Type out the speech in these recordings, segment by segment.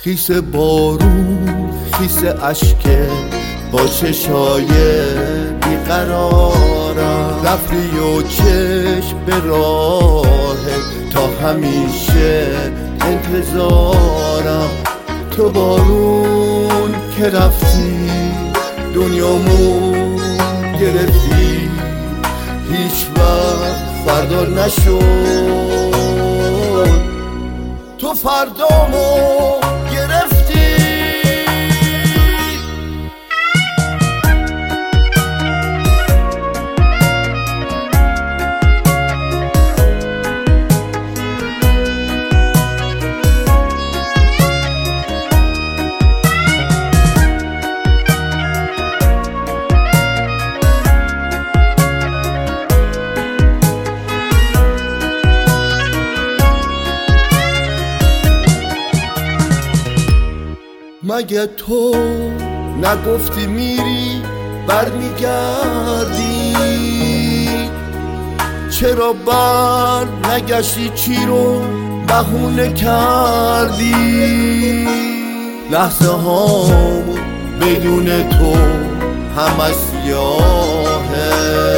خیس بارون خیس اشکه با چشای بیقرارم، رفتی و چشم به راه تا همیشه انتظارم. تو بارون که رفتی دنیامو گرفتی، هیچ وقت فردا نشد. تو فردامو گرفتی. مگه تو نگفتی میری برمیگردی؟ چرا بر نگشتی؟ چی رو بهونه کردی؟ لحظه ها بدون تو همه سیاهه،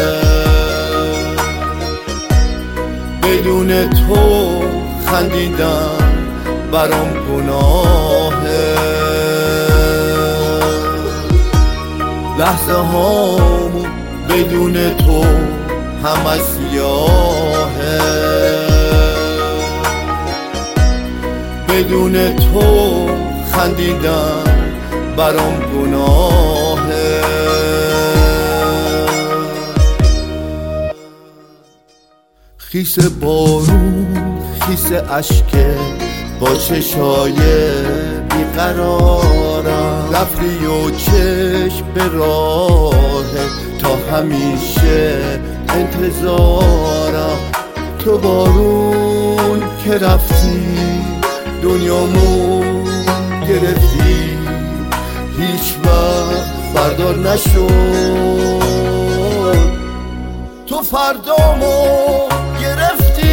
بدون تو خندیدن برام گناهه. لحظه هامو بدون تو همه سیاهه، بدون تو خندیدن برام گناهه. خیس بارون خیس اشکه با چشای بیقرارم، رفتی و چشم به راه تا همیشه انتظارم. تو بارون که رفتی دنیامو گرفتی، هیچ وقت فردا نشد. تو فردامو گرفتی.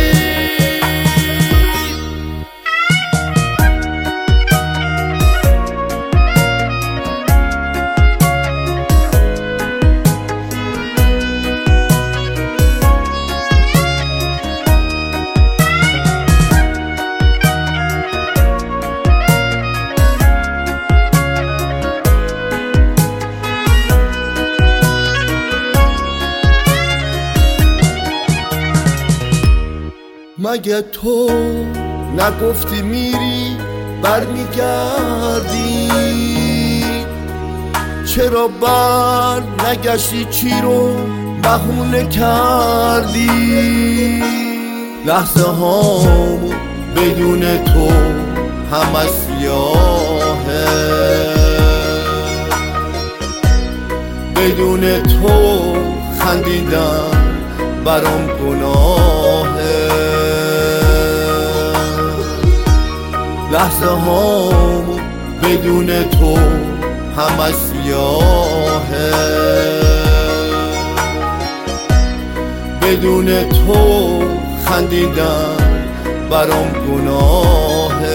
مگه تو نگفتی میری برمیگردی؟ چرا بر نگشتی؟ چی رو بهونه کردی؟ لحظه هامو بدون تو همه سیاهه، بدون تو خندیدن برام گناهه. لحظه هامو بدون تو همه سیاهه، بدون تو خندیدن برام گناهه.